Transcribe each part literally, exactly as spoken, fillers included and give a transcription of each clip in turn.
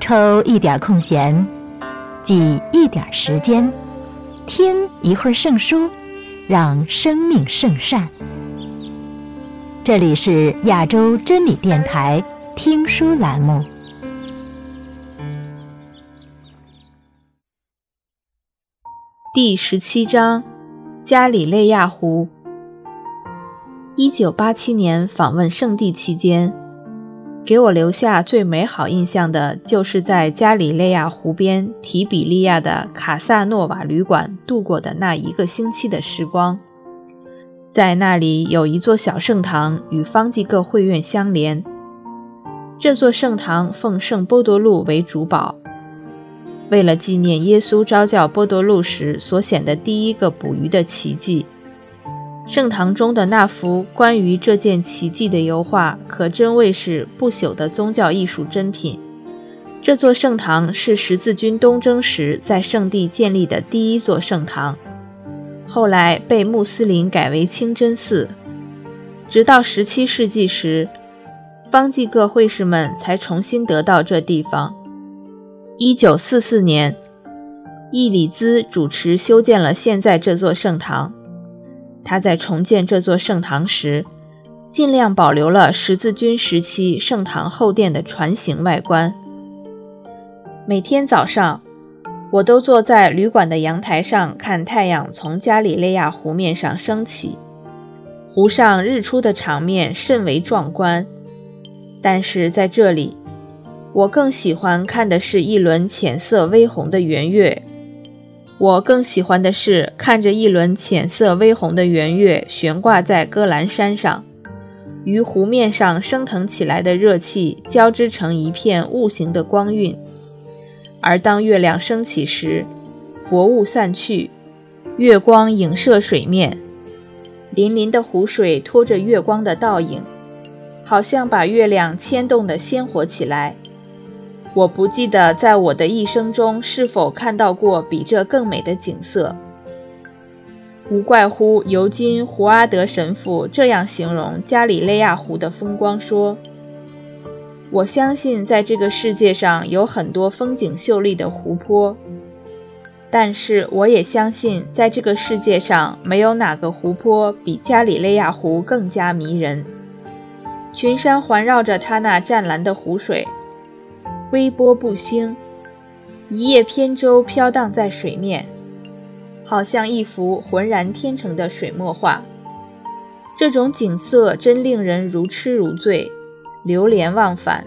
抽一点空闲，挤一点时间，听一会儿圣书，让生命圣善。这里是亚洲真理电台听书栏目。 第十七章，加里肋亚湖。一九八七年访问圣地期间，给我留下最美好印象的就是在加里肋亚湖边提比利亚的卡萨诺瓦旅馆度过的那一个星期的时光。在那里有一座小圣堂与方济各会院相连，这座圣堂奉圣波多禄为主保。为了纪念耶稣召叫波多禄时所显的第一个捕鱼的奇迹，圣堂中的那幅关于这件奇迹的油画可真谓是不朽的宗教艺术珍品。这座圣堂是十字军东征时在圣地建立的第一座圣堂，后来被穆斯林改为清真寺。直到十七世纪时，方济各会士们才重新得到这地方。一九四四年，伊里兹主持修建了现在这座圣堂。他在重建这座圣堂时，尽量保留了十字军时期圣堂后殿的船形外观。每天早上，我都坐在旅馆的阳台上看太阳从加里肋亚湖面上升起，湖上日出的场面甚为壮观。但是在这里，我更喜欢看的是一轮浅色微红的圆月。我更喜欢的是看着一轮浅色微红的圆月悬挂在戈兰山上，与湖面上升腾起来的热气交织成一片雾形的光晕。而当月亮升起时，薄雾散去，月光影射水面，粼粼的湖水拖着月光的倒影，好像把月亮牵动得鲜活起来。我不记得在我的一生中是否看到过比这更美的景色。无怪乎尤金·胡阿德神父这样形容加里肋亚湖的风光说：我相信在这个世界上有很多风景秀丽的湖泊，但是我也相信在这个世界上没有哪个湖泊比加里肋亚湖更加迷人。群山环绕着它那湛蓝的湖水，微波不兴，一叶扁舟飘荡在水面，好像一幅浑然天成的水墨画。这种景色真令人如痴如醉，流连忘返。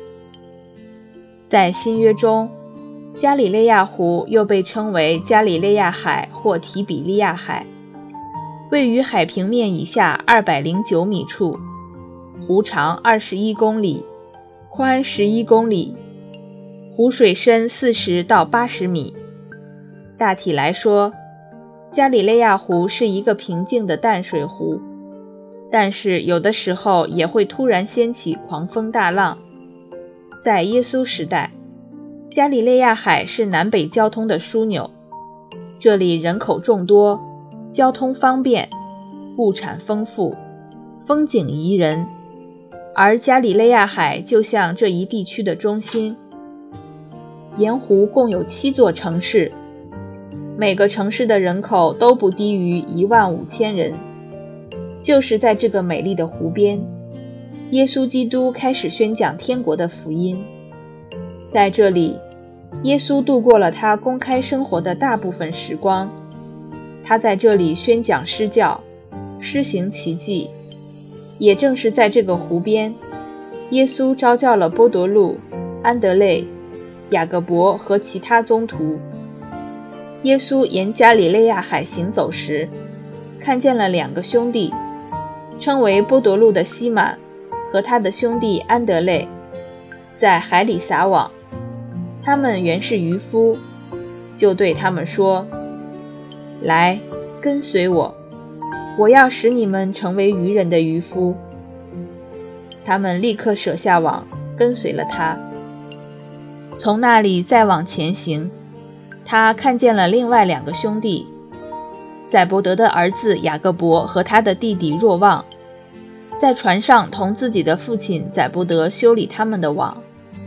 在新约中，加里肋亚湖又被称为加里肋亚海或提比利亚海，位于海平面以下二百零九米处，湖长二十一公里，宽十一公里，湖水深四十到八十米。大体来说，加里肋亚湖是一个平静的淡水湖，但是有的时候也会突然掀起狂风大浪。在耶稣时代，加里肋亚海是南北交通的枢纽，这里人口众多，交通方便，物产丰富，风景宜人，而加里肋亚海就像这一地区的中心。沿湖共有七座城市，每个城市的人口都不低于一万五千人。就是在这个美丽的湖边，耶稣基督开始宣讲天国的福音。在这里，耶稣度过了他公开生活的大部分时光。他在这里宣讲施教，施行奇迹。也正是在这个湖边，耶稣召叫了波多禄、安德肋、雅各伯和其他宗徒。耶稣沿加里肋亚海行走时，看见了两个兄弟，称为波多禄的西满和他的兄弟安德肋，在海里撒网。他们原是渔夫，就对他们说：来，跟随我，我要使你们成为渔人的渔夫。他们立刻舍下网，跟随了他。从那里再往前行，他看见了另外两个兄弟，载伯德的儿子雅各伯和他的弟弟若望，在船上同自己的父亲载伯德修理他们的网。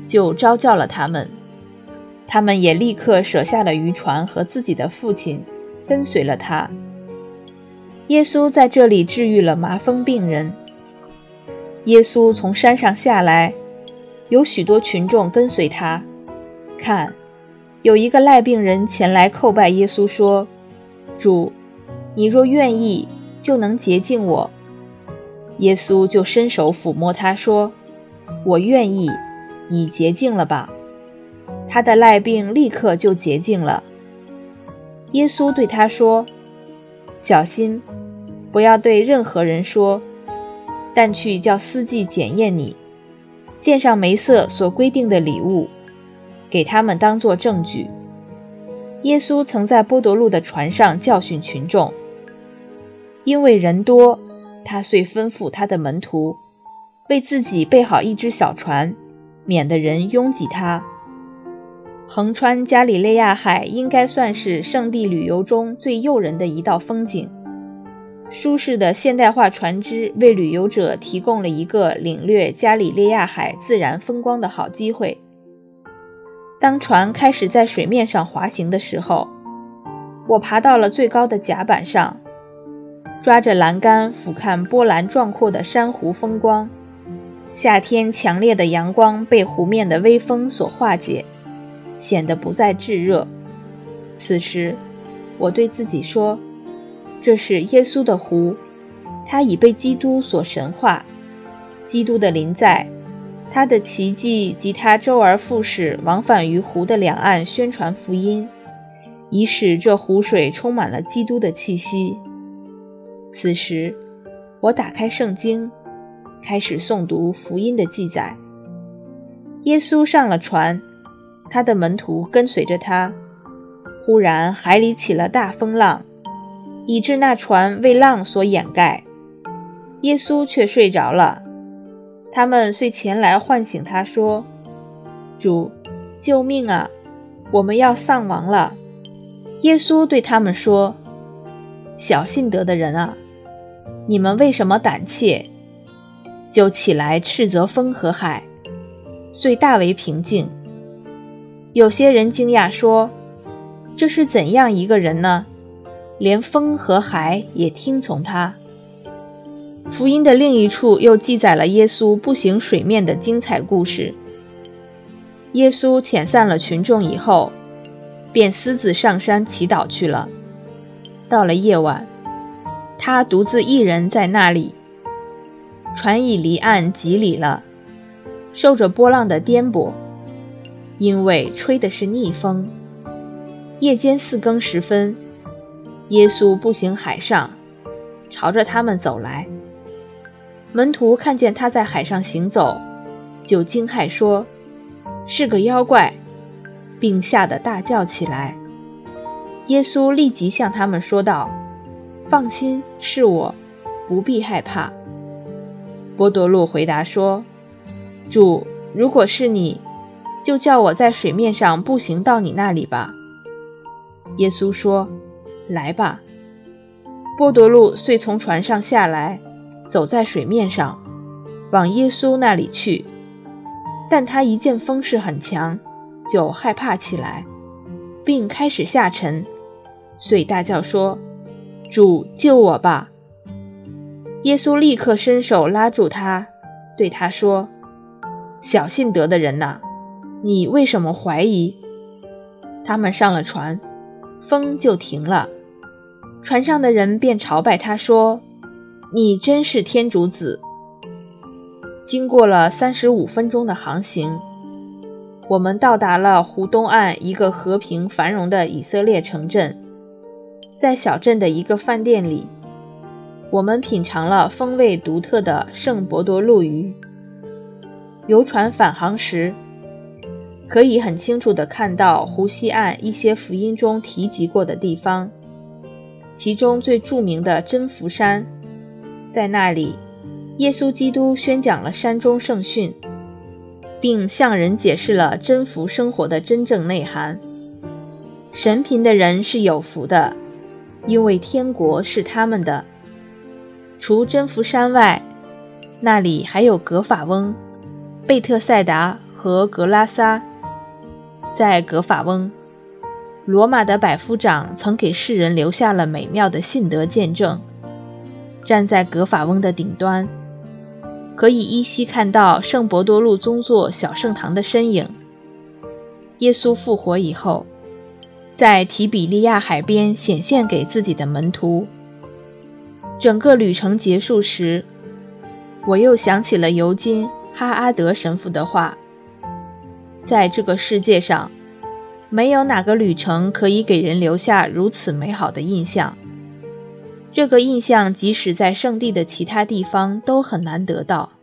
就召叫了他们。他们也立刻舍下了渔船和自己的父亲，跟随了他。耶稣在这里治愈了麻风病人。耶稣从山上下来，有许多群众跟随他。看，有一个赖病人前来叩拜耶稣说：主，你若愿意，就能洁净我。耶稣就伸手抚摸他说：我愿意，你洁净了吧。他的赖病立刻就洁净了。耶稣对他说：小心，不要对任何人说，但去叫司祭检验你，献上梅瑟所规定的礼物，给他们当作证据。耶稣曾在波多禄的船上教训群众，因为人多，他遂吩咐他的门徒为自己备好一只小船，免得人拥挤他。横穿加里肋亚海应该算是圣地旅游中最诱人的一道风景。舒适的现代化船只为旅游者提供了一个领略加里肋亚海自然风光的好机会。当船开始在水面上滑行的时候，我爬到了最高的甲板上，抓着栏杆俯瞰波澜壮阔的珊瑚风光。夏天强烈的阳光被湖面的微风所化解，显得不再炙热。此时，我对自己说，这是耶稣的湖，他已被基督所神化。基督的临在，他的奇迹及他周而复始往返于湖的两岸宣传福音，已使这湖水充满了基督的气息。此时，我打开圣经，开始诵读福音的记载。耶稣上了船，他的门徒跟随着他。忽然海里起了大风浪，以致那船为浪所掩盖。耶稣却睡着了。他们遂前来唤醒他说：主，救命啊，我们要丧亡了。耶稣对他们说：小信德的人啊，你们为什么胆怯？就起来斥责风和海，遂大为平静。有些人惊讶说：这是怎样一个人呢？连风和海也听从他。福音的另一处又记载了耶稣步行水面的精彩故事。耶稣遣散了群众以后，便私自上山祈祷去了。到了夜晚，他独自一人在那里。船已离岸几里了，受着波浪的颠簸，因为吹的是逆风。夜间四更时分，耶稣步行海上，朝着他们走来。门徒看见他在海上行走，就惊骇说：是个妖怪，并吓得大叫起来。耶稣立即向他们说道：放心，是我，不必害怕。波多禄回答说：主，如果是你，就叫我在水面上步行到你那里吧。耶稣说：来吧。波多禄遂从船上下来，走在水面上，往耶稣那里去。但他一见风势很强，就害怕起来，并开始下沉，遂大叫说：主，救我吧。耶稣立刻伸手拉住他，对他说：小信德的人哪，你为什么怀疑？他们上了船，风就停了。船上的人便朝拜他说：你真是天主子。经过了三十五分钟的航行，我们到达了湖东岸一个和平繁荣的以色列城镇。在小镇的一个饭店里，我们品尝了风味独特的圣伯多禄鱼。游船返航时，可以很清楚地看到湖西岸一些福音中提及过的地方，其中最著名的真福山。在那里，耶稣基督宣讲了山中圣训，并向人解释了真福生活的真正内涵。神贫的人是有福的，因为天国是他们的。除真福山外，那里还有格法翁、贝特赛达和格拉撒。在格法翁，罗马的百夫长曾给世人留下了美妙的信德见证。站在格法翁的顶端，可以依稀看到圣伯多禄宗座小圣堂的身影。耶稣复活以后，在提比利亚海边显现给自己的门徒。整个旅程结束时，我又想起了尤金·哈阿德神父的话：在这个世界上，没有哪个旅程可以给人留下如此美好的印象。这个印象即使在圣地的其他地方都很难得到。